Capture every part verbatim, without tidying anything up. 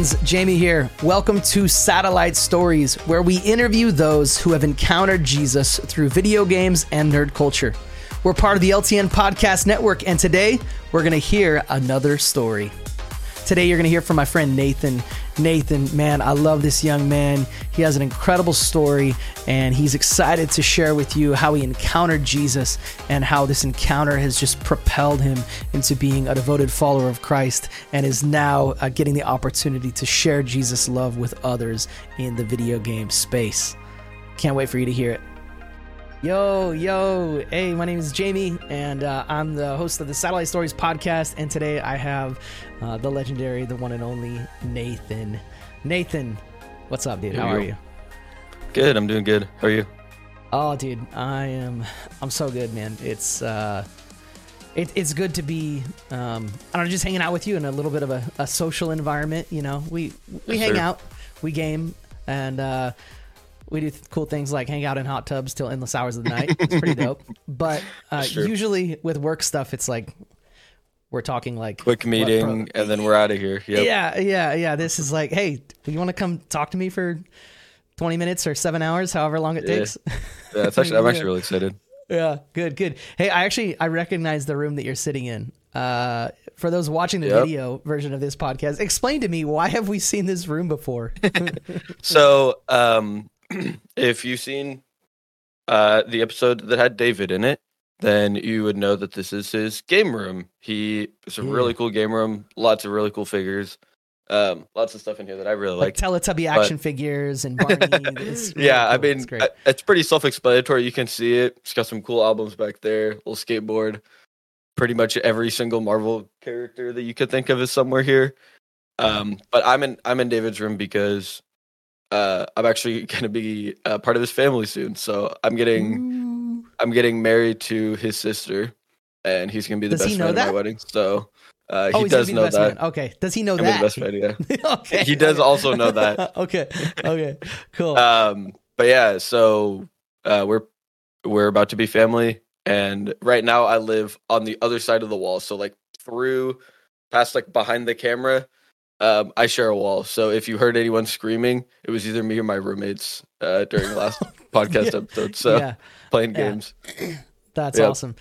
friends, Jamie here. Welcome to Satellite Stories, where we interview those who have encountered Jesus through video games and nerd culture. We're part of the L T N Podcast Network, and today we're going to hear another story. Today you're going to hear from my friend Nathan. Nathan, man, I love this young man. He has an incredible story, and he's excited to share with you how he encountered Jesus and how this encounter has just propelled him into being a devoted follower of Christ and is now uh, getting the opportunity to share Jesus' love with others in the video game space. Can't wait for you to hear it. Yo, yo, hey, my name is Jamie, and uh, I'm the host of the Satellite Stories podcast, and today I have uh, the legendary, the one and only Nathan. Nathan, what's up, dude? How are you? Good, I'm doing good. How are you? Oh, dude, I am, I'm so good, man. It's, uh, it, it's good to be, um, I don't know, just hanging out with you in a little bit of a, a social environment, you know? We, we Yes, hang sir. out, we game, and, uh, we do th- cool things like hang out in hot tubs till endless hours of the night. It's pretty dope. But uh, That's true. usually with work stuff, it's like we're talking like Quick what meeting, pro- and then we're out of here. Yep. Yeah, yeah, yeah. This is like, hey, you want to come talk to me for twenty minutes or seven hours, however long it Yeah. takes? Yeah, it's actually, I'm actually really excited. Yeah, good, good. Hey, I actually I recognize the room that you're sitting in. Uh, for those watching the Yep. video version of this podcast, explain to me, why have we seen this room before? So, um, if you've seen uh, the episode that had David in it, then you would know that this is his game room. He It's a Yeah. really cool game room, lots of really cool figures, um, lots of stuff in here that I really Like like. Teletubby action figures and Barney. It's really Yeah, I cool. mean, It's great. I- it's pretty self-explanatory. You can see it. It's got some cool albums back there, little skateboard. Pretty much every single Marvel character that you could think of is somewhere here. Um, but I'm in I'm in David's room because uh, I'm actually going to be uh, part of his family soon. So I'm getting Ooh. I'm getting married to his sister, and he's going to be the Does he best know man at that? my wedding. So uh, Oh, he he's gonna does be the know best that. man. Okay. Does he know I'm gonna be that? the best man, yeah. Okay. He does okay. also know that. okay. Okay. Cool. Um, but yeah, so uh, we're we're about to be family, and right now I live on the other side of the wall. So like through past like behind the camera, um, I share a wall. So if you heard anyone screaming, it was either me or my roommates uh, during the last podcast Yeah. episode. So yeah. playing Yeah. games. That's Yep. awesome.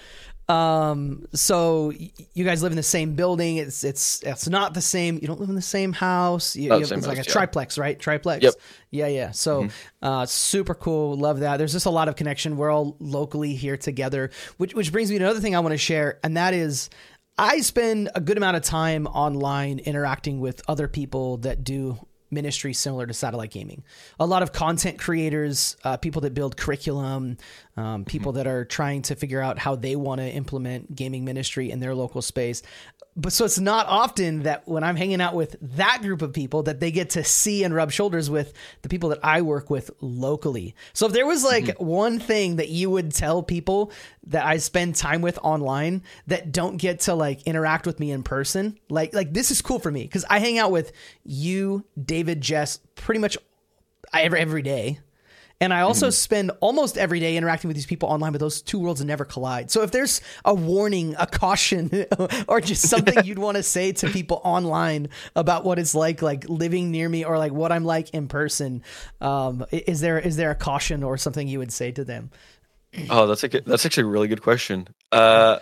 Um, so y- you guys live in the same building. It's it's it's not the same. You don't live in the same house. You, Not you the have- same it's like a house, yeah. triplex, right? Triplex. Yep. Yeah, yeah. So, Mhm. uh, super cool. Love that. There's just a lot of connection. We're all locally here together, which which brings me to another thing I want to share, and that is, I spend a good amount of time online interacting with other people that do ministry similar to satellite gaming. A lot of content creators, uh, people that build curriculum, um, people that are trying to figure out how they want to implement gaming ministry in their local space. But so it's not often that when I'm hanging out with that group of people that they get to see and rub shoulders with the people that I work with locally. So if there was like Mm-hmm. one thing that you would tell people that I spend time with online that don't get to like interact with me in person, like, like this is cool for me because I hang out with you, David, Jess, pretty much every, every day. And I also Mm-hmm. spend almost every day interacting with these people online, but those two worlds never collide. So if there's a warning, a caution, or just something you'd want to say to people online about what it's like, like living near me, or like what I'm like in person, um, i- is there is there a caution or something you would say to them? Oh, that's a good, that's actually a really good question. Uh,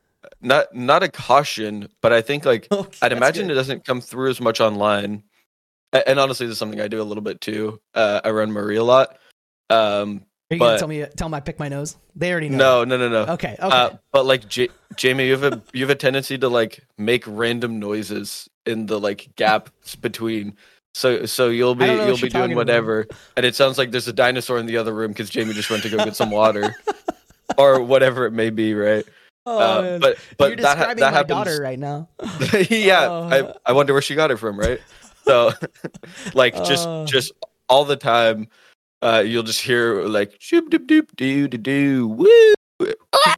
not not a caution, but I think like Okay, I'd that's imagine good. it doesn't come through as much online. A- And honestly, this is something I do a little bit too. Uh, I run Marie a lot. Um, Are you but gonna tell me tell them I pick my nose? They already know. no, no, no, no. Okay. Okay. Uh, but like J- Jamie, you have a you have a tendency to like make random noises in the like gaps between. So so you'll be I don't know you'll what be you're talking doing whatever, and it sounds like there's a dinosaur in the other room because Jamie just went to go get some water, or whatever it may be, right? oh, uh, man. but but You're that ha- describing that my happens. daughter right now. yeah, Oh. I I wonder where she got it from, right? So like just Oh. just all the time, uh, you'll just hear like shoop doop doop doo doo doo woo, ah!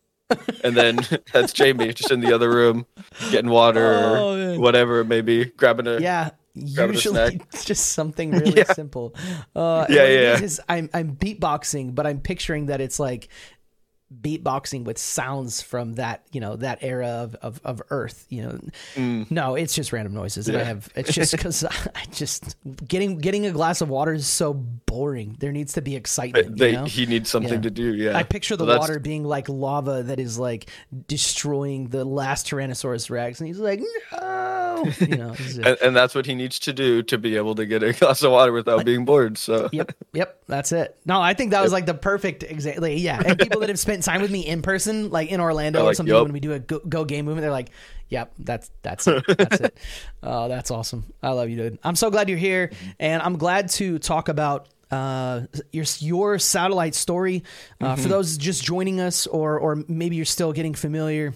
and then that's Jamie just in the other room getting water Oh, or man. whatever it may be, grabbing a Yeah, grabbing a usually snack. it's just something really Yeah. simple. Uh, and Yeah, what it yeah. is is I'm I'm beatboxing, but I'm picturing that it's like beatboxing with sounds from that, you know, that era of, of, of Earth, you know. Mm. No, it's just random noises. And Yeah. I have, it's just because I just, getting getting a glass of water is so boring. There needs to be excitement, They, you know? he needs something Yeah. to do. Yeah. I picture the So that's- water being like lava that is like destroying the last Tyrannosaurus Rex. And he's like, no, you know. it's just- and, and that's what he needs to do to be able to get a glass of water without being bored. So Yep, yep, that's it. No, I think that was like the perfect example. Like, yeah, and people that have spent time with me in person, like in Orlando They're or like, something, "Yup." when we do a go, go game movement, they're like, "Yep, that's that's it, that's it." Oh, that's awesome. I love you, dude. I'm so glad you're here, and I'm glad to talk about uh your your satellite story. Uh, For those just joining us, or or maybe you're still getting familiar.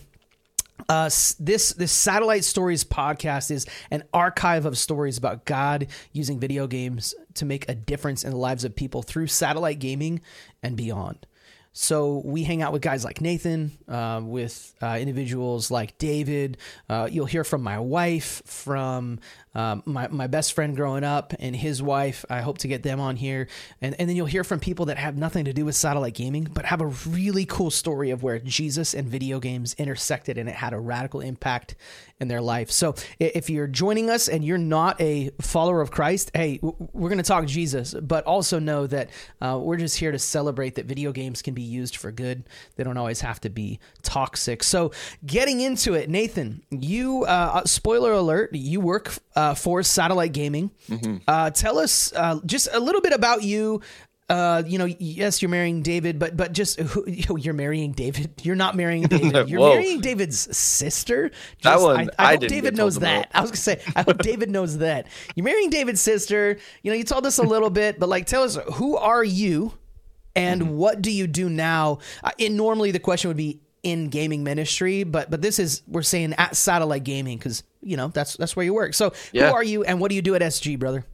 Uh, s- this this Satellite Stories podcast is an archive of stories about God using video games to make a difference in the lives of people through satellite gaming and beyond. So we hang out with guys like Nathan, uh, with uh, individuals like David. Uh, you'll hear from my wife, from um, my, my best friend growing up and his wife. I hope to get them on here. And, and then you'll hear from people that have nothing to do with satellite gaming, but have a really cool story of where Jesus and video games intersected and it had a radical impact in their life. So i- if you're joining us and you're not a follower of Christ, hey, w- we're going to talk Jesus, but also know that uh, we're just here to celebrate that video games can be used for good. They don't always have to be toxic. So getting into it, Nathan, you, uh, spoiler alert, you work uh, for Satellite Gaming. Uh, tell us uh, just a little bit about you. Uh, you know, yes, you're marrying David, but but just who, you're marrying David. You're not marrying David. You're Whoa. marrying David's sister. Just, That one, I, I, I hope didn't David get told knows that. about. I was gonna say, I hope David knows that you're marrying David's sister. You know, you told us a little bit, but like, tell us, who are you, and Mm-hmm. what do you do now? Uh, and normally the question would be in gaming ministry, but but this is, we're saying at Satellite Gaming because you know that's that's where you work. So Yeah. who are you, and what do you do at S G, brother?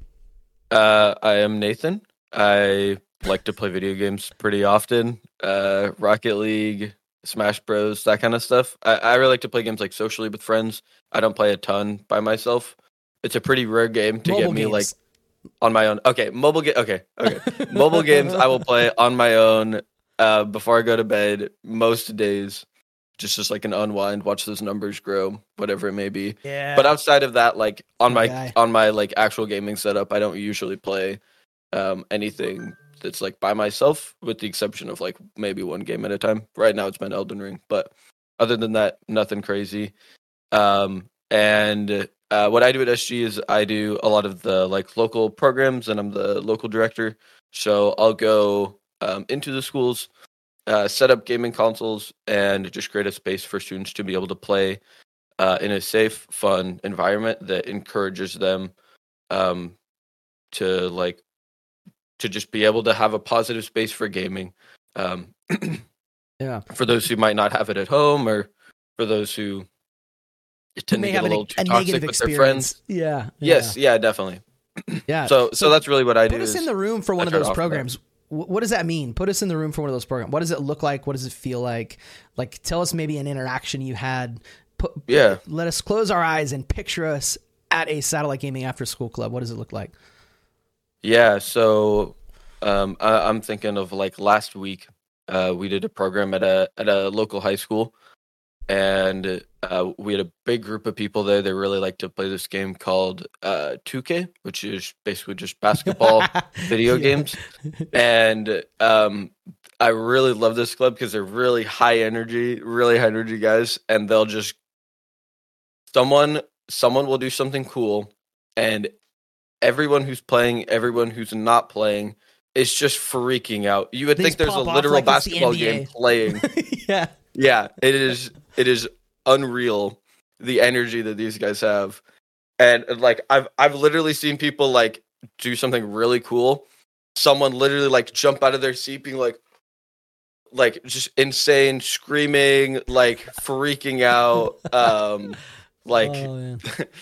Uh, I am Nathan. I like to play video games pretty often. Uh, Rocket League, Smash Bros, that kind of stuff. I, I really like to play games like socially with friends. I don't play a ton by myself. It's a pretty rare game to Mobile get me games. like on my own. Okay, mobile game. Okay, okay. Mobile games I will play on my own uh, before I go to bed most days. Just just like an unwind, watch those numbers grow, whatever it may be. Yeah, But outside of that, like on My my guy. on my like actual gaming setup, I don't usually play um, anything that's like by myself, with the exception of like maybe one game at a time. Right now, it's been Elden Ring, but other than that, nothing crazy. Um, and uh, what I do at S G is I do a lot of the like local programs, and I'm the local director. So I'll go um, into the schools, uh, set up gaming consoles, and just create a space for students to be able to play uh, in a safe, fun environment that encourages them um, to like to just be able to have a positive space for gaming. Um, yeah. for those who might not have it at home, or for those who tend May to get have a an- little too a toxic negative with their experience. friends. Yeah. Yes, yeah, definitely. Yeah. yeah. So, so that's really what I do. Put us is in the room for one I of try to those offer that. programs. Wh- What does that mean? Put us in the room for one of those programs. What does it look like? What does it feel like? Like, tell us maybe an interaction you had. Put, Yeah. Let us close our eyes and picture us at a Satellite Gaming after school club. What does it look like? Yeah, so um, I, I'm thinking of like last week, uh, we did a program at a at a local high school, and uh, we had a big group of people there. They really like to play this game called uh, two K, which is basically just basketball video Yeah. games. And um, I really love this club because they're really high energy, really high energy guys, and they'll just someone someone will do something cool, and everyone who's playing, everyone who's not playing, is just freaking out. You would They think just there's a pop off literal like it's the basketball N B A. game playing. yeah. Yeah, it is. It is unreal the energy that these guys have, and uh, like I've I've literally seen people like do something really cool. Someone literally like jump out of their seat, being like, like just insane, screaming, like freaking out. Um, like Oh, man.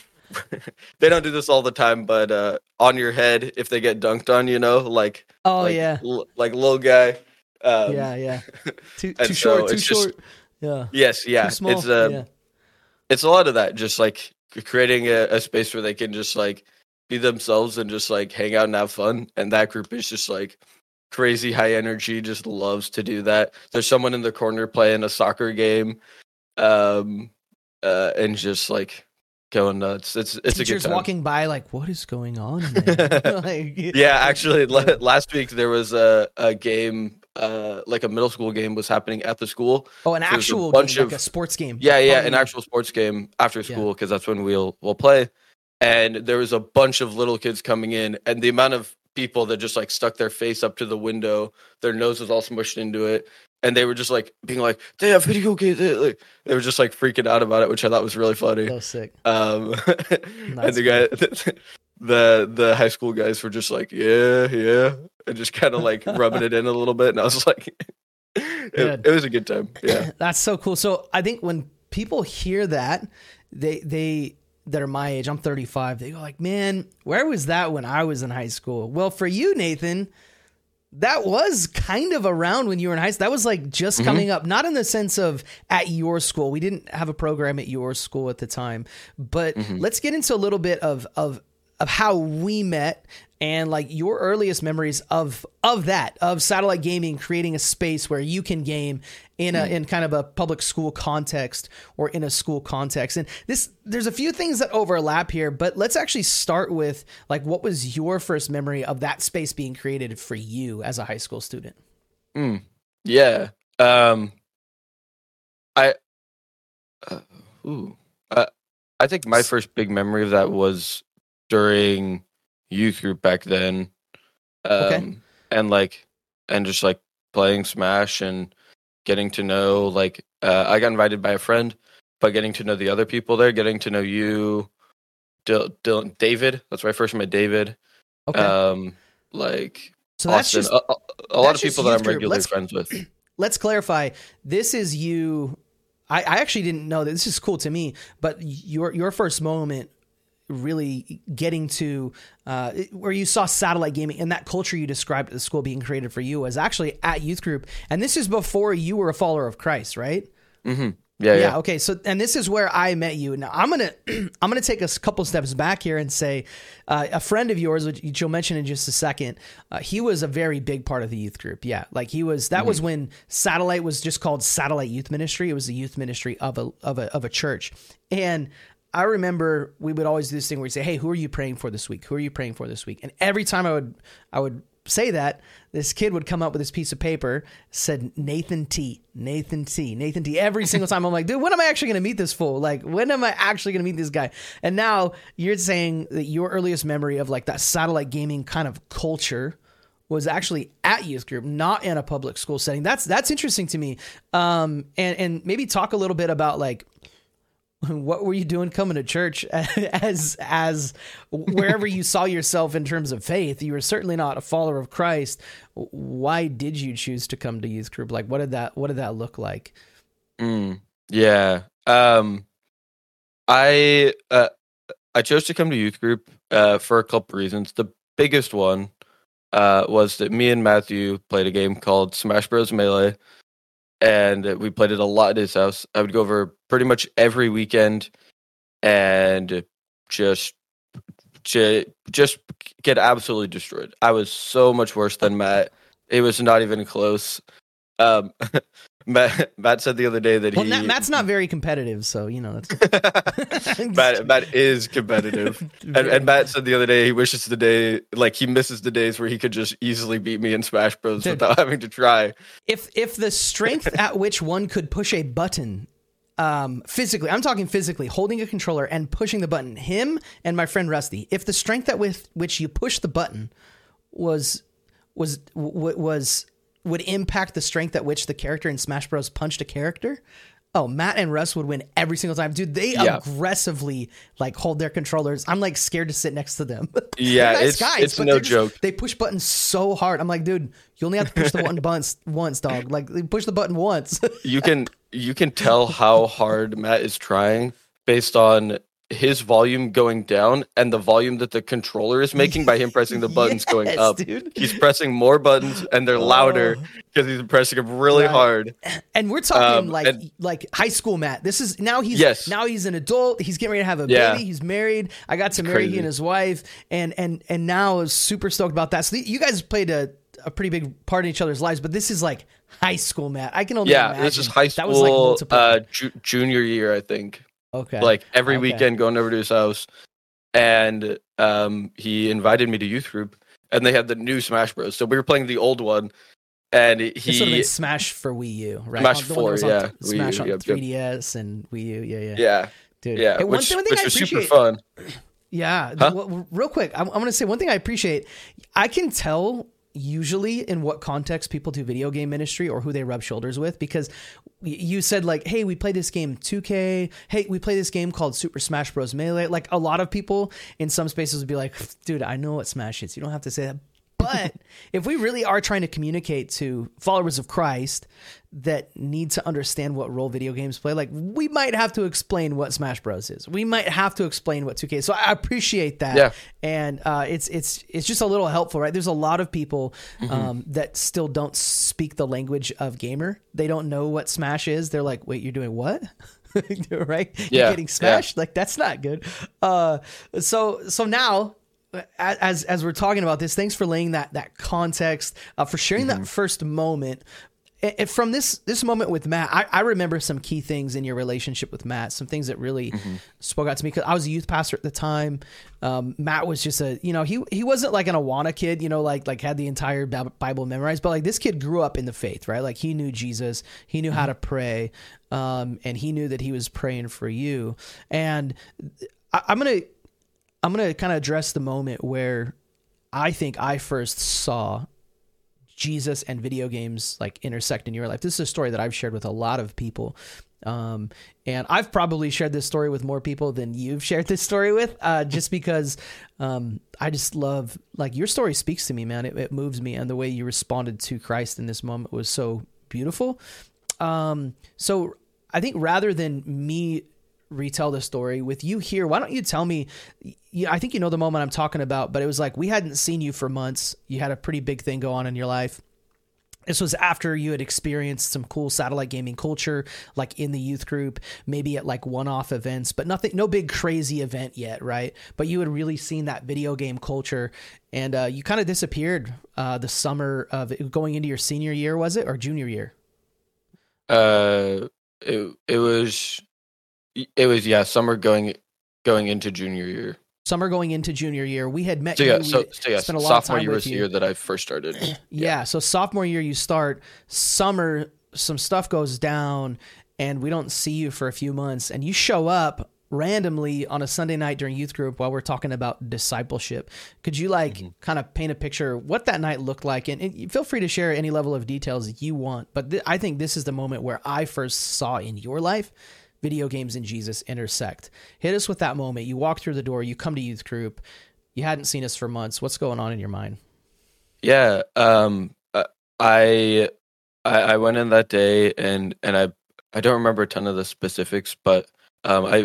they don't do this all the time, but uh, on your head if they get dunked on, you know, like Oh, like, yeah. l- like little guy. Um, yeah. Yeah. Too, and too so short. Too it's just- short. Yeah. Yes, yeah. Too small. It's uh, yeah. it's a lot of that, just like c- creating a, a space where they can just like be themselves and just like hang out and have fun. And that group is just like crazy high energy, just loves to do that. There's someone in the corner playing a soccer game, um, uh, and just like going nuts. It's it's Teachers a good time. walking by, like, what is going on? Man? like, yeah, actually, l- last week there was a a game. Uh, like a middle school game was happening at the school. Oh, an So there's a actual bunch game, of- like a sports game. Yeah, yeah, Oh, an actual sports game after school because that's when we'll we'll play. And there was a bunch of little kids coming in, and the amount of people that just like stuck their face up to the window, their nose was all smushed into it, and they were just like being like, "They have video games." They, like, they were just like freaking out about it, which I thought was really funny. So sick. Um, and the guy, the the high school guys were just like, "Yeah, yeah," and just kind of like rubbing it in a little bit, and I was like, it, Good. it was a good time. Yeah. That's so cool. So I think when people hear that, they they that are my age, I'm thirty-five, they go like, man, where was that when I was in high school? Well, for you, Nathan, that was kind of around when you were in high school. That was like just Mhm. coming up, not in the sense of at your school. We didn't have a program at your school at the time, but Mhm. let's get into a little bit of of of how we met and like your earliest memories of of that, of satellite gaming, creating a space where you can game in a in kind of a public school context or in a school context. And this there's a few things that overlap here, but let's actually start with like what was your first memory of that space being created for you as a high school student? Mm, yeah. Um, I, uh, ooh, uh, I think my first big memory of that was during youth group back then. Um, Okay. and like, and just like playing Smash and getting to know, like, uh, I got invited by a friend, but getting to know the other people there, getting to know you, Dil- Dylan, David. That's where I first met David. Okay. Um, like, so that's Austin, just a, a, a lot that's of just people that youth I'm group. regularly Let's- friends with. let's clarify. This is you. I, I actually didn't know that. This is cool to me, but your your first moment really getting to uh, where you saw satellite gaming and that culture you described at the school being created for you was actually at youth group. And this is before you were a follower of Christ, right? Mm-hmm. Yeah, yeah, Yeah. Okay. So, and this is where I met you. Now I'm going to, I'm going to take a couple steps back here and say, uh, a friend of yours, which you'll mention in just a second, uh, he was a very big part of the youth group. Yeah. Like he was, that Mm-hmm. was when Satellite was just called Satellite Youth Ministry. It was the youth ministry of a, of a, of a church. And I remember we would always do this thing where we say, "Hey, who are you praying for this week? Who are you praying for this week?" And every time I would, I would say that, this kid would come up with this piece of paper, said Nathan T, Nathan T, Nathan T. Every single time I'm like, dude, when am I actually going to meet this fool? Like, when am I actually going to meet this guy? And now you're saying that your earliest memory of like that satellite gaming kind of culture was actually at youth group, not in a public school setting. That's, that's interesting to me. Um, and, and maybe talk a little bit about like, what were you doing coming to church as as wherever you saw yourself in terms of faith? You were certainly not a follower of Christ. Why did you choose to come to youth group? Like, what did that what did that look like? Mm, yeah. Um, I uh, I chose to come to youth group uh, for a couple reasons. The biggest one uh, was that me and Matthew played a game called Smash Bros. Melee, and we played it a lot at his house. I would go over pretty much every weekend and just ju- just get absolutely destroyed. I was so much worse than Matt. It was not even close. Um, Matt, Matt said the other day that Well, he Matt, Matt's not very competitive, so you know that's Matt, Matt is competitive. And, and Matt said the other day he wishes the day, like he misses the days where he could just easily beat me in Smash Bros. Dude. Without having to try. if if the strength at which one could push a button um physically, I'm talking physically, holding a controller and pushing the button, him and my friend Rusty, if the strength at with which you push the button was was w- was would impact the strength at which the character in Smash Bros punched a character, oh, Matt and Russ would win every single time. Dude, they Yeah. aggressively like hold their controllers. I'm like scared to sit next to them. Yeah, They're nice it's- it's but no they're just- joke. They push buttons so hard. I'm like, dude, you only have to push the button once, once, dog. Like, they push the button once. You can you can tell how hard Matt is trying based on his volume going down and the volume that the controller is making by him pressing the buttons going Yes, up. dude. He's pressing more buttons and they're louder Oh. because he's pressing them really Right. hard. And we're talking Um, like and- like high school Matt. This is now he's Yes. now he's an adult. He's getting ready to have a Yeah. baby. He's married. I got to marry he crazy. and his wife, and and and now is super stoked about that. So you guys played a a pretty big part in each other's lives, but this is like high school, Matt. I can only yeah, imagine. this is high school, that was like multiple. uh, ju- junior year, I think. Okay. Like every okay. weekend going over to his house, and um, he invited me to youth group, and they had the new Smash Bros. So we were playing the old one, and he It sort of been Smash for Wii U, right? Smash the four, yeah, th- Smash Wii U, on yep, three D S yep. and Wii U, yeah, yeah, yeah, dude, yeah. Hey, which, one, one thing which I was appreciate, super fun. Yeah, huh? well, real quick, I'm, I'm going to say one thing I appreciate. I can tell usually in what context people do video game ministry or who they rub shoulders with, because you said like, hey, we play this game two K. Hey, we play this game called Super Smash Bros. Melee. Like a lot of people in some spaces would be like, dude, I know what Smash is. You don't have to say that. But if we really are trying to communicate to followers of Christ that need to understand what role video games play, like we might have to explain what Smash Bros is. We might have to explain what two K is. So I appreciate that. Yeah. And uh, it's it's it's just a little helpful, right? There's a lot of people Mm-hmm. um, that still don't speak the language of gamer. They don't know what Smash is. They're like, wait, you're doing what? Right? Yeah. You're getting smashed? Yeah. Like that's not good. Uh, so so now. As as we're talking about this, thanks for laying that that context, uh, for sharing mm-hmm. that first moment. And from this this moment with Matt, I, I remember some key things in your relationship with Matt, some things that really mm-hmm. spoke out to me because I was a youth pastor at the time. Um, Matt was just a, you know, he he wasn't like an Awana kid, you know, like like had the entire Bible memorized, but like this kid grew up in the faith, right? Like he knew Jesus, he knew mm-hmm. how to pray, um, and he knew that he was praying for you. And I, I'm gonna. I'm going to kind of address the moment where I think I first saw Jesus and video games like intersect in your life. This is a story that I've shared with a lot of people. Um, and I've probably shared this story with more people than you've shared this story with, uh, just because um, I just love, like your story speaks to me, man. It, it moves me. And the way you responded to Christ in this moment was so beautiful. Um, so I think rather than me retell the story with you here, why don't you tell me, I think you know the moment I'm talking about, but it was like we hadn't seen you for months. You had a pretty big thing go on in your life. This was after you had experienced some cool satellite gaming culture, like in the youth group, maybe at like one-off events, but nothing, no big crazy event yet, right? But you had really seen that video game culture, and uh, you kind of disappeared uh, the summer of it, going into your senior year, was it, or junior year? Uh, it it was. It was yeah, summer going going into junior year. Summer going into junior year. We had met so, you. Yeah, so, so yeah, spent a lot sophomore of time year was with the you. year that I first started. yeah. yeah, so sophomore year you start. Summer, some stuff goes down, and we don't see you for a few months. And you show up randomly on a Sunday night during youth group while we're talking about discipleship. Could you like mm-hmm. kind of paint a picture what that night looked like? And, and feel free to share any level of details you want. But th- I think this is the moment where I first saw in your life video games and Jesus intersect. Hit us with that moment. You walk through the door, you come to youth group, you hadn't seen us for months. What's going on in your mind? Yeah, um, I, I I went in that day, and and I I don't remember a ton of the specifics, but um, I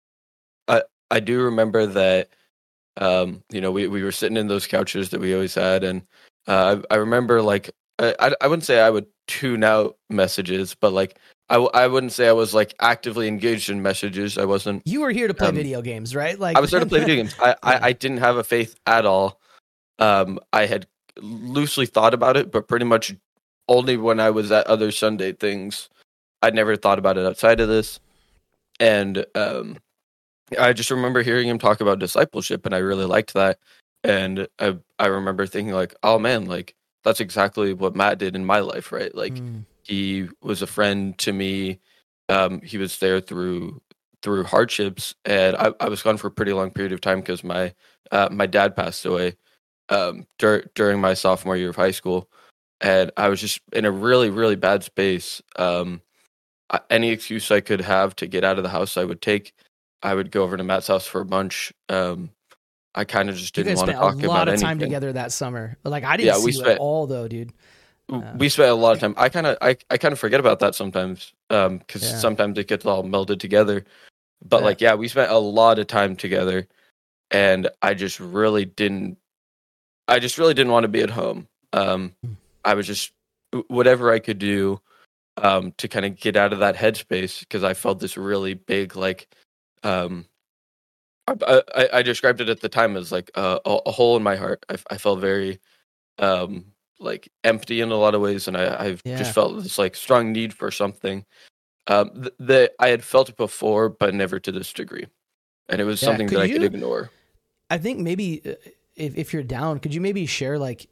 I I do remember that um, you know we, we were sitting in those couches that we always had, and uh, I I remember like I I wouldn't say I would tune out messages, but like. I, w- I wouldn't say I was like actively engaged in messages. I wasn't. You were here to play um, video games, right? Like I was there to play video games. I, I, I didn't have a faith at all. Um, I had loosely thought about it, but pretty much only when I was at other Sunday things. I'd never thought about it outside of this. And um, I just remember hearing him talk about discipleship, and I really liked that. And I I remember thinking like, oh man, like that's exactly what Matt did in my life, right? Like. Mm. He was a friend to me. Um, he was there through through hardships, and I, I was gone for a pretty long period of time because my uh, my dad passed away um, dur- during my sophomore year of high school, and I was just in a really really bad space. Um, I, any excuse I could have to get out of the house, I would take. I would go over to Matt's house for lunch. Um, I kind of just didn't want to talk about anything. You guys spent a lot of time together that summer. Like I didn't yeah, see we you spent, at all, though, dude. We spent a lot of time. I kind of, I, I kind of forget about that sometimes, um, because Yeah. sometimes it gets all melded together. But Yeah. like, yeah, we spent a lot of time together, and I just really didn't, I just really didn't want to be at home. Um, Hmm. I was just whatever I could do, um, to kind of get out of that headspace because I felt this really big, like, um, I, I, I described it at the time as like a, a, a hole in my heart. I, I felt very, um. like empty in a lot of ways, and I I've Yeah. just felt this like strong need for something um th- that I had felt it before, but never to this degree, and it was Yeah. something Could that I you, could ignore. I think maybe uh, if, if you're down, could you maybe share like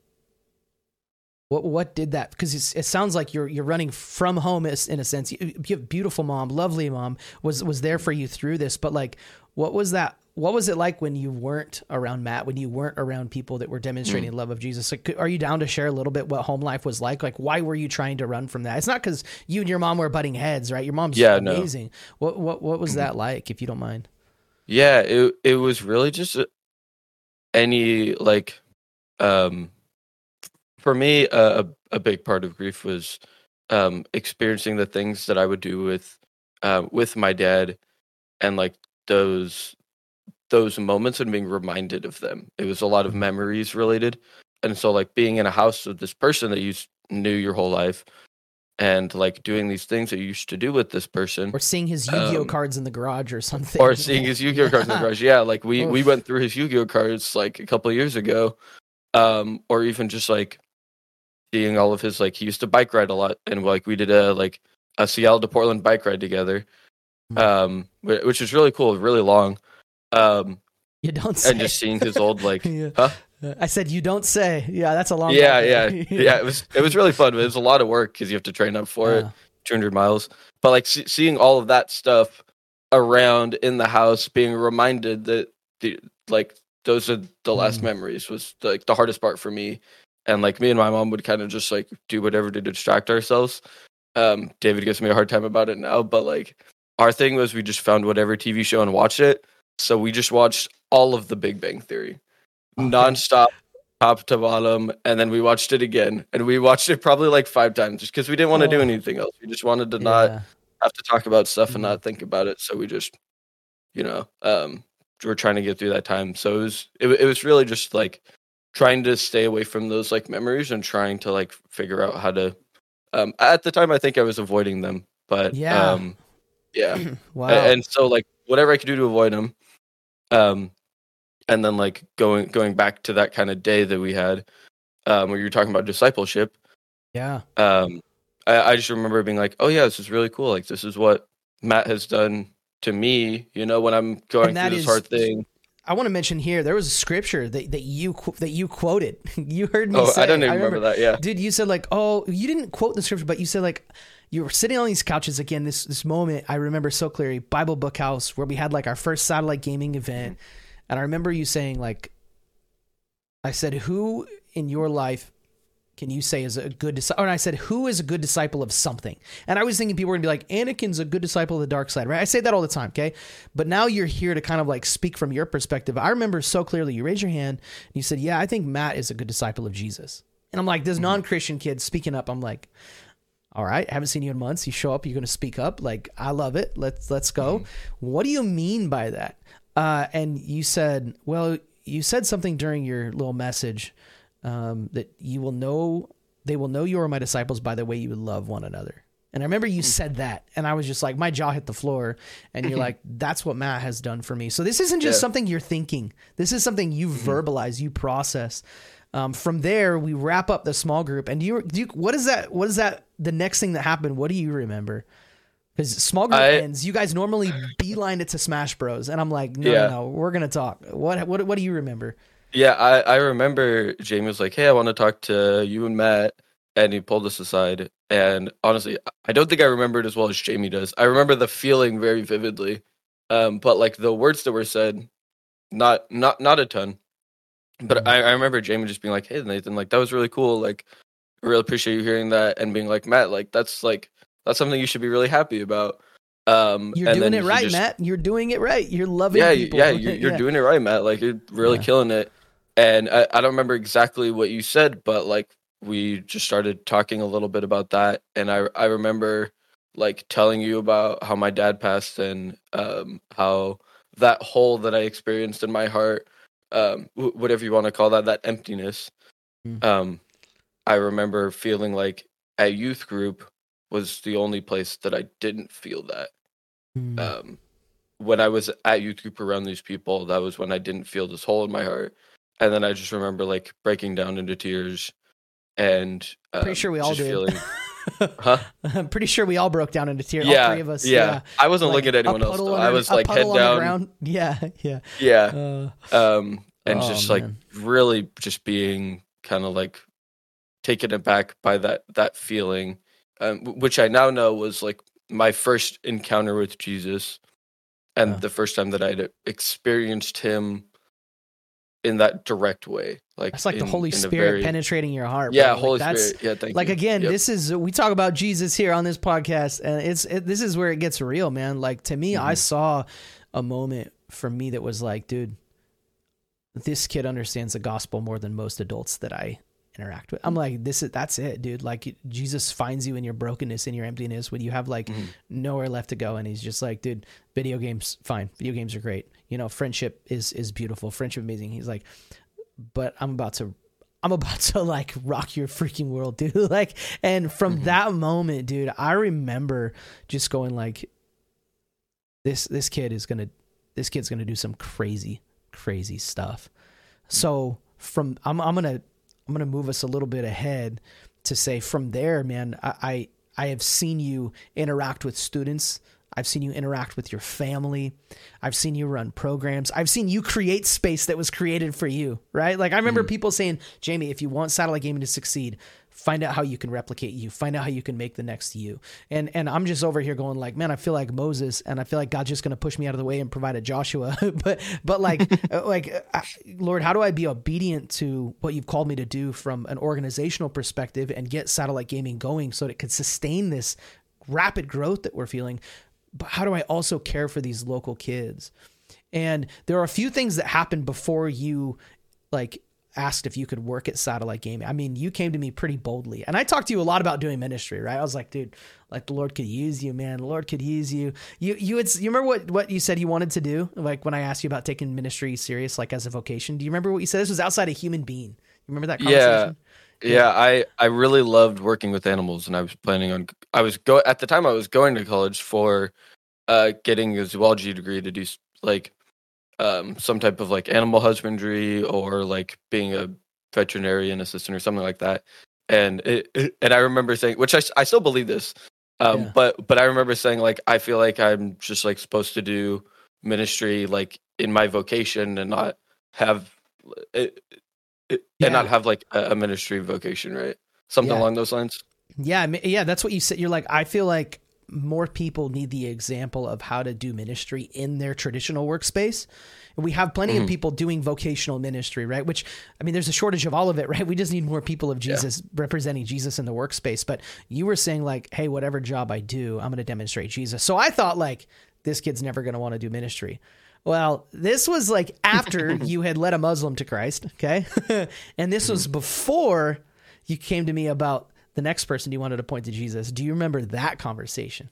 what what did that? Because it sounds like you're you're running from home is- in a sense. You, you have beautiful mom, lovely mom was was there for you through this, but like what was that? What was it like when you weren't around Matt, when you weren't around people that were demonstrating Mm. love of Jesus? Like, are you down to share a little bit what home life was like? Like, why were you trying to run from that? It's not because you and your mom were butting heads, right? Your mom's Yeah, no. amazing. What what what was Mhm. that like, if you don't mind? Yeah, it it was really just a- any like um for me a a a big part of grief was um experiencing the things that I would do with uh, with my dad, and like those those moments and being reminded of them. It was a lot of Mhm. memories related, and so like being in a house with this person that you s- knew your whole life, and like doing these things that you used to do with this person, Or seeing his Yu-Gi-Oh um, cards in the garage or something. or seeing his Yu-Gi-Oh cards in the garage. Yeah, like we we Oof. went through his Yu-Gi-Oh cards like a couple of years ago, um, or even just like seeing all of his like he used to bike ride a lot, and like we did a like a Seattle to Portland bike ride together, Hmm. um, wh- which was really cool, really long, um, You don't say. and just seeing his old like, Yeah. huh? I said you don't say. Yeah, that's a long. Yeah, bike yeah, ride. yeah. It was it was really fun, but it was a lot of work because you have to train up for it, Yeah. two hundred miles. But like see, seeing all of that stuff around in the house, being reminded that the like those are the last Mm. memories was like the hardest part for me. And like me and my mom would kind of just like do whatever to distract ourselves. Um, David gives me a hard time about it now, but like our thing was we just found whatever T V show and watched it. So we just watched all of the Big Bang Theory Okay. nonstop, top to bottom, and then we watched it again, and we watched it probably like five times just because we didn't want to do Oh. anything else. We just wanted to not Yeah. have to talk about stuff and Mhm. not think about it. So we just, you know, um, we're trying to get through that time. So it was, it, wa- it was really just like trying to stay away from those like memories and trying to like figure out how to. Um, at the time, I think I was avoiding them, but Yeah. um, yeah, Wow. A- and so like whatever I could do to avoid them, um, and then like going going back to that kind of day that we had, um, where you were talking about discipleship. Yeah. Um, I, I just remember being like, oh yeah, this is really cool. Like this is what Matt has done to me. You know, when I'm going And that through this is- hard thing. I want to mention here there was a scripture that, that you qu- that you quoted. You heard me Oh, say. I don't even remember that. Yeah. Dude, you said like, oh, you didn't quote the scripture, but you said like, you were sitting on these couches again. This this moment I remember so clearly. Bible Book House, where we had like our first satellite gaming event, and I remember you saying like, I said, who in your life can you say is a good disciple? And I said, who is a good disciple of something? And I was thinking people were gonna be like, Anakin's a good disciple of the dark side, right? I say that all the time, okay? But now you're here to kind of like speak from your perspective. I remember so clearly you raised your hand and you said, yeah, I think Matt is a good disciple of Jesus. And I'm like, this non-Christian kid speaking up. I'm like, all right, haven't seen you in months. You show up, you're going to speak up. Like, I love it. Let's, let's go. Mm-hmm. What do you mean by that? Uh, and you said, well, you said something during your little message, um, that you will know, they will know you are my disciples by the way you love one another. And I remember you said that, and I was just like, my jaw hit the floor, and you're like, that's what Matt has done for me. So this isn't just Yeah. something you're thinking. This is something you Mm-hmm. verbalize, you process. Um, from there, we wrap up the small group. And do you, do you, what is that? What is that? The next thing that happened, what do you remember? Because small group I- ends, you guys normally beeline it to Smash Bros. And I'm like, no, Yeah. no, no, we're going to talk. What, what, what do you remember? Yeah, I, I remember Jamie was like, hey, I want to talk to you and Matt. And he pulled us aside. And honestly, I don't think I remember it as well as Jamie does. I remember the feeling very vividly. Um, but like the words that were said, not not not a ton. But I, I remember Jamie just being like, hey, Nathan, like that was really cool. Like, I really appreciate you hearing that. And being like, Matt, like that's like, that's something you should be really happy about. Um, You're and doing then it he right, just- Matt. You're doing it right. You're loving yeah, people. yeah, you're, you're Yeah. doing it right, Matt. Like you're really Yeah. killing it. And I, I don't remember exactly what you said, but like we just started talking a little bit about that. And I I remember like telling you about how my dad passed and um, how that hole that I experienced in my heart, um, w- whatever you want to call that, that emptiness. Mm. Um, I remember feeling like at youth group was the only place that I didn't feel that. Mm. Um, when I was at youth group around these people, that was when I didn't feel this hole in my heart. And then I just remember like breaking down into tears and um, pretty sure we all just did. Feeling, huh? I'm pretty sure we all broke down into tears. Yeah, all three of us. yeah. Yeah. I wasn't Like, looking at anyone a else. puddle Though. under- I was a like head puddle on the down. ground. Yeah, yeah, Yeah. Uh, Um, and oh, just man. like really just being kind of like taken aback by that that feeling, um, w- which I now know was like my first encounter with Jesus, and Yeah. the first time that I'd experienced him in that direct way. Like That's like the in- Holy in a Spirit very- penetrating your heart. Yeah, bro. Like, Holy that's, Spirit. Yeah, thank Like you. again, Yep. this is we talk about Jesus here on this podcast, and it's it, this is where it gets real, man. Like to me, I Mhm. saw a moment for me that was like, dude, this kid understands the gospel more than most adults that I interact with. I'm like, this is that's it, dude. Like Jesus finds you in your brokenness, in your emptiness, when you have like Mhm. nowhere left to go, and he's just like, dude, video games, fine, video games are great. You know, friendship is is beautiful, friendship amazing. He's like, but I'm about to. I'm about to like rock your freaking world, dude. Like, and from Mhm. that moment, dude, I remember just going like, this, this kid is going to, this kid's going to do some crazy, crazy stuff. So from, I'm, I'm going to, I'm going to move us a little bit ahead to say from there, man, I, I, I have seen you interact with students. I've seen you interact with your family. I've seen you run programs. I've seen you create space that was created for you, right? Like I remember Mhm. people saying, Jamie, if you want satellite gaming to succeed, find out how you can replicate you, find out how you can make the next you. And, and I'm just over here going like, man, I feel like Moses, and I feel like God's just going to push me out of the way and provide a Joshua. but, but like, uh, like, uh, Lord, how do I be obedient to what you've called me to do from an organizational perspective and get satellite gaming going so that it could sustain this rapid growth that we're feeling? But how do I also care for these local kids? And there are a few things that happened before you like asked if you could work at satellite gaming. I mean, you came to me pretty boldly, and I talked to you a lot about doing ministry, right? I was like, dude, like the Lord could use you, man. The Lord could use you. You, you would, you remember what, what you said you wanted to do? Like when I asked you about taking ministry serious, like as a vocation, do you remember what you said? This was outside a human being. You remember that conversation? Yeah. Yeah, I, I really loved working with animals, and I was planning on I was go at the time I was going to college for uh getting a zoology degree to do s- like um some type of like animal husbandry or like being a veterinarian assistant or something like that. And it, it- and I remember saying, which I, s- I still believe this, um Yeah. but but I remember saying like I feel like I'm just like supposed to do ministry like in my vocation and not have it, it, Yeah. and not have like a, a ministry vocation, right? Something Yeah. along those lines. Yeah, I mean, yeah, that's what you said. You're like, I feel like more people need the example of how to do ministry in their traditional workspace. And we have plenty Mhm. of people doing vocational ministry, right? Which, I mean, there's a shortage of all of it, right? We just need more people of Jesus representing Jesus in the workspace. But you were saying like, hey, whatever job I do, I'm going to demonstrate Jesus. So I thought like, this kid's never going to want to do ministry. Well, this was like after you had led a Muslim to Christ, okay? And this was before you came to me about the next person you wanted to point to Jesus. Do you remember that conversation?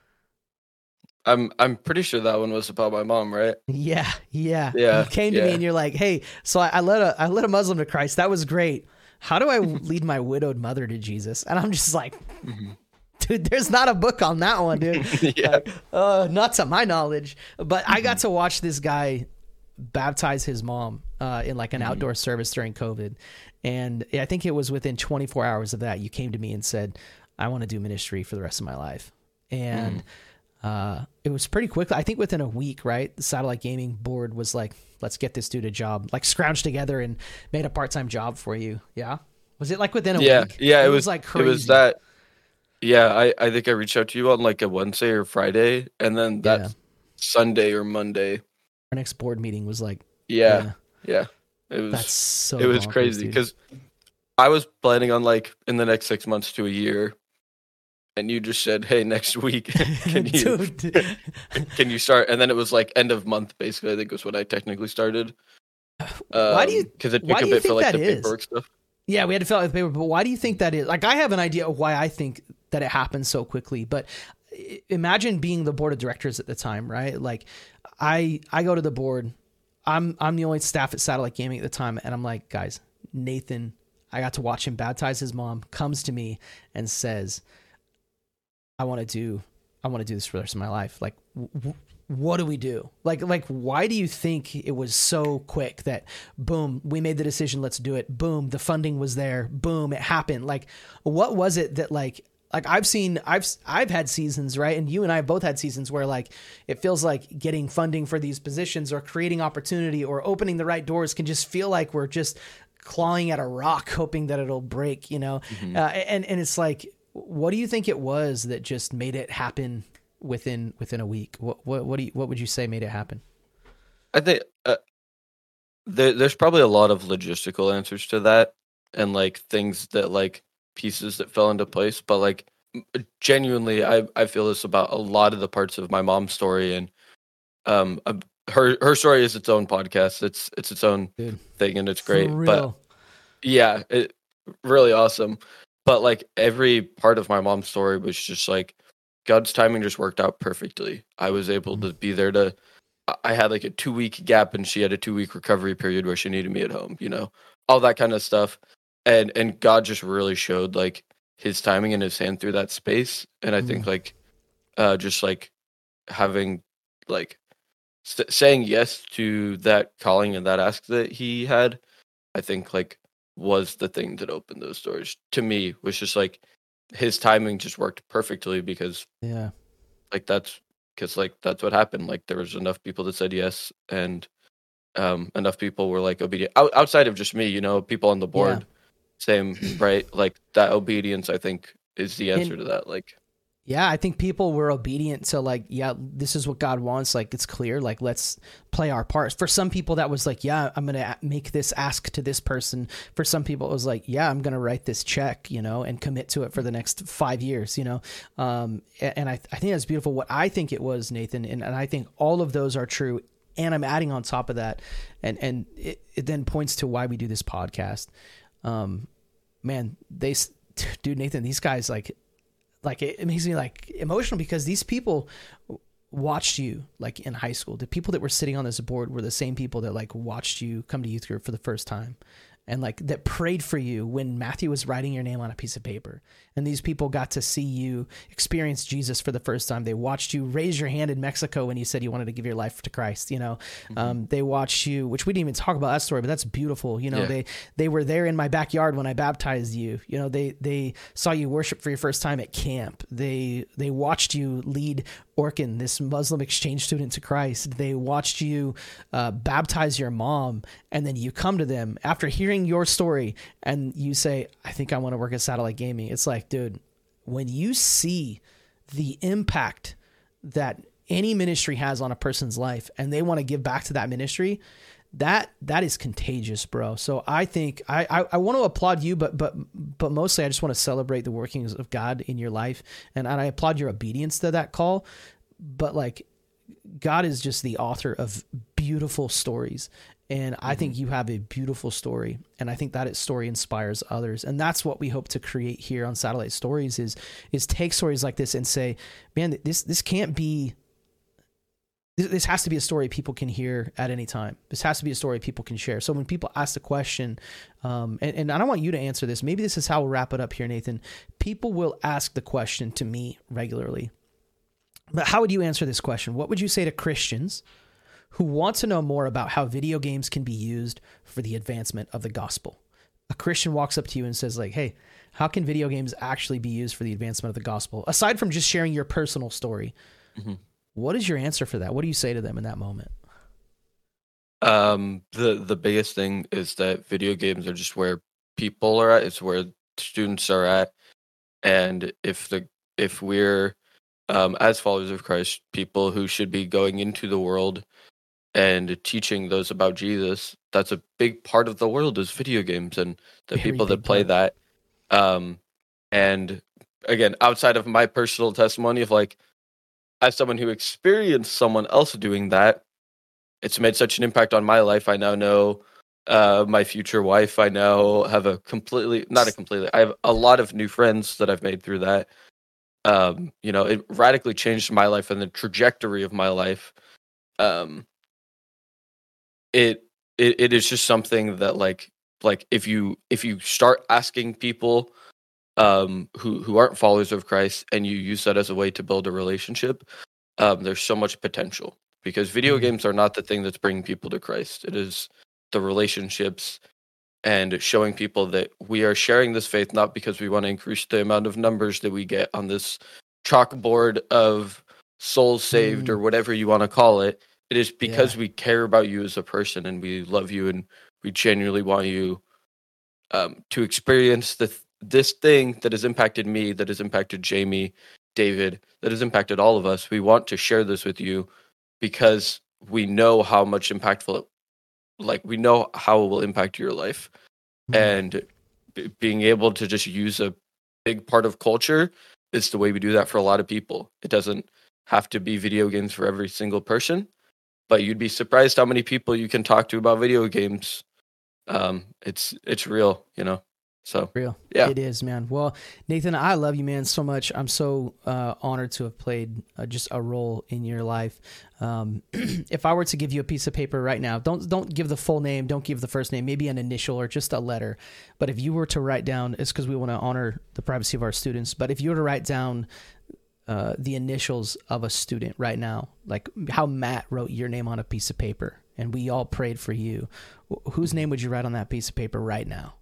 I'm I'm pretty sure that one was about my mom, right? Yeah, yeah. Yeah, You came to yeah. me and you're like, hey, so I, I led a I led a Muslim to Christ. That was great. How do I lead my widowed mother to Jesus? And I'm just like, Mhm. dude, there's not a book on that one, dude. Yeah. Like, uh, not to my knowledge. But I got to watch this guy baptize his mom uh, in like an Mhm. outdoor service during COVID. And I think it was within twenty-four hours of that, you came to me and said, I want to do ministry for the rest of my life. And uh, it was pretty quick. I think within a week, right? The Satellite Gaming Board was like, let's get this dude a job, like scrounged together and made a part-time job for you. Yeah. Was it like within a Yeah, week? yeah, it, was, like it crazy. was that. Yeah, I, I think I reached out to you on like a Wednesday or Friday, and then that Yeah. Sunday or Monday. Our next board meeting was like, Yeah, yeah, it was that's so it was bonkers, crazy dude. because I was planning on like in the next six months to a year, and you just said, "Hey, next week, can you Dude. can you start?" And then it was like end of month, basically. I think was when I technically started. Why do you- Because it why took a do you bit for think like that the is? paperwork stuff. Yeah, we had to fill out the paper, but why do you think that is? Like, I have an idea of why I think that it happened so quickly, but i- imagine being the board of directors at the time, right? Like, I I go to the board, I'm I'm the only staff at Satellite Gaming at the time, and I'm like, guys, Nathan, I got to watch him baptize his mom, comes to me and says, I want to do I want to do this for the rest of my life. Like, w- w- what do we do? Like, like, why do you think it was so quick that boom, we made the decision, let's do it. Boom, the funding was there. Boom, it happened. Like, what was it that like, like I've seen, I've, I've had seasons, right? And you and I have both had seasons where like, it feels like getting funding for these positions or creating opportunity or opening the right doors can just feel like we're just clawing at a rock, hoping that it'll break, you know? Mm-hmm. Uh, and, and it's like, what do you think it was that just made it happen within within a week? What what what do you, what would you say made it happen? I think uh, there, there's probably a lot of logistical answers to that, and like things that like pieces that fell into place. But like genuinely, I I feel this about a lot of the parts of my mom's story, and um her her story is its own podcast. It's it's its own Dude, thing, and it's great. But yeah, it really awesome. But like every part of my mom's story was just like God's timing just worked out perfectly. I was able to be there to, I had like a two week gap and she had a two week recovery period where she needed me at home, you know, all that kind of stuff. And, and God just really showed like his timing and his hand through that space. And I mm. think like, uh, just like having like st- saying yes to that calling and that ask that he had, I think like was the thing that opened those doors to me. Was just like his timing just worked perfectly because yeah, like that's because like that's what happened. Like there was enough people that said yes, and um enough people were like obedient Out- outside of just me, you know, people on the board. Yeah. Same, right? Like that obedience, I think, is the answer and, to that. Like, yeah, I think people were obedient to like, yeah, this is what God wants. Like, it's clear. Like, let's play our parts. For some people, that was like, yeah, I'm going to make this ask to this person. For some people, it was like, yeah, I'm going to write this check, you know, and commit to it for the next five years, you know. Um, and I, I think that's beautiful. What I think it was, Nathan, and, and I think all of those are true. And I'm adding on top of that, and and it, it then points to why we do this podcast. Um, man, they, dude, Nathan, these guys like. Like it makes me like emotional because these people watched you like in high school. The people that were sitting on this board were the same people that like watched you come to youth group for the first time, and like that prayed for you when Matthew was writing your name on a piece of paper. And these people got to see you experience Jesus for the first time. They watched you raise your hand in Mexico when you said you wanted to give your life to Christ. You know, mm-hmm. um, they watched you, which we didn't even talk about that story, but that's beautiful. You know, yeah. they, they were there in my backyard when I baptized you. You know, they, they saw you worship for your first time at camp. They, they watched you lead Orkin, this Muslim exchange student, to Christ. They watched you uh, baptize your mom, and then you come to them after hearing your story and you say, I think I want to work at Satellite Gaming. It's like, dude, when you see the impact that any ministry has on a person's life and they want to give back to that ministry, that that is contagious, bro. So I think I, I, I want to applaud you, but but but mostly I just want to celebrate the workings of God in your life, and, and I applaud your obedience to that call. But like, God is just the author of beautiful stories, and I mm-hmm. think you have a beautiful story, and I think that story inspires others, and that's what we hope to create here on Satellite Stories is is take stories like this and say, man, this this can't be. This has to be a story people can hear at any time. This has to be a story people can share. So when people ask the question, um, and, and I don't want you to answer this, maybe this is how we'll wrap it up here, Nathan. People will ask the question to me regularly. But how would you answer this question? What would you say to Christians who want to know more about how video games can be used for the advancement of the gospel? A Christian walks up to you and says like, hey, how can video games actually be used for the advancement of the gospel? Aside from just sharing your personal story, mm-hmm. what is your answer for that? What do you say to them in that moment? Um, the the biggest thing is that video games are just where people are at. It's where students are at, and if the if we're um, as followers of Christ, people who should be going into the world and teaching those about Jesus, that's a big part of the world is video games and the Very people that play part. that. Um, and again, outside of my personal testimony of like. As someone who experienced someone else doing that, it's made such an impact on my life. I now know uh, my future wife. I now have a completely, not a completely, I have a lot of new friends that I've made through that. Um, you know, it radically changed my life and the trajectory of my life. Um, it, it it is just something that like like if you if you start asking people um, who who aren't followers of Christ, and you use that as a way to build a relationship, um, there's so much potential, because video Mhm. games are not the thing that's bringing people to Christ. It is the relationships and showing people that we are sharing this faith not because we want to increase the amount of numbers that we get on this chalkboard of souls saved Mm. or whatever you want to call it. It is because Yeah. we care about you as a person, and we love you, and we genuinely want you um, to experience the th- this thing that has impacted me, that has impacted Jamie, David, that has impacted all of us. We want to share this with you because we know how much impactful, like we know how it will impact your life. Mhm. And b- being able to just use a big part of culture is the way we do that for a lot of people. It doesn't have to be video games for every single person, but you'd be surprised how many people you can talk to about video games. Um, it's it's real, you know. So Real. yeah. It is, man. Well, Nathan, I love you, man, so much. I'm so uh, honored to have played uh, just a role in your life. Um, if I were to give you a piece of paper right now, don't don't give the full name, don't give the first name, maybe an initial or just a letter. But if you were to write down, it's because we want to honor the privacy of our students. But if you were to write down uh, the initials of a student right now, like how Matt wrote your name on a piece of paper, and we all prayed for you, wh- whose name would you write on that piece of paper right now?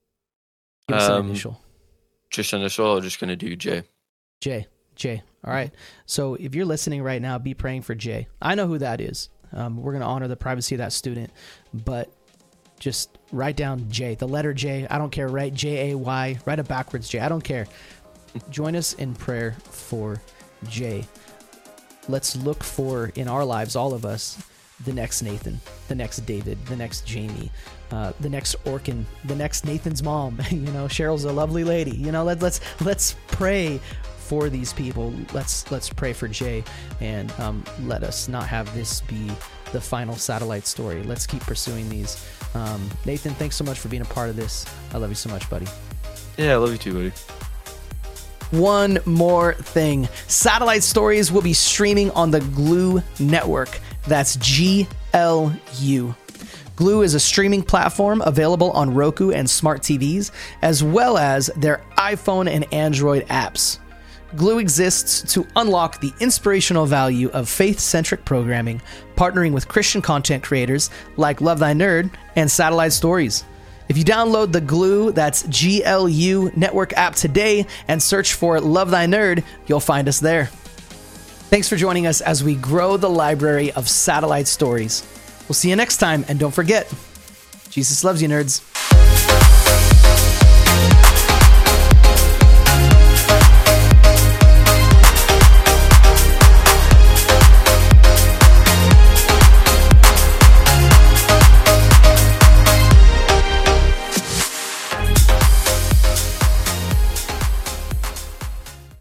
Give us an Um, initial. Just initial, I'm just gonna do J. Jay. Jay. All right. So if you're listening right now, be praying for Jay. I know who that is. Um, we're going to honor the privacy of that student, but just write down J, the letter J. I don't care. Write J A Y. Write it backwards, J. I don't care. Join us in prayer for Jay. Let's look for, in our lives, all of us, the next Nathan, the next David, the next Jamie, uh, the next Orkin, the next Nathan's mom. You know, Cheryl's a lovely lady. You know, let, let's let's pray for these people. Let's let's pray for Jay, and um, let us not have this be the final satellite story. Let's keep pursuing these. Um, Nathan, thanks so much for being a part of this. I love you so much, buddy. Yeah, I love you too, buddy. One more thing. Satellite Stories will be streaming on the Glue Network. That's G L U. Glue is a streaming platform available on Roku and smart T Vs, as well as their iPhone and Android apps. Glue exists to unlock the inspirational value of faith-centric programming, partnering with Christian content creators like Love Thy Nerd and Satellite Stories. If you download the Glue, that's G L U network app today, and search for Love Thy Nerd, you'll find us there. Thanks for joining us as we grow the library of Satellite Stories. We'll see you next time, and don't forget, Jesus loves you, nerds.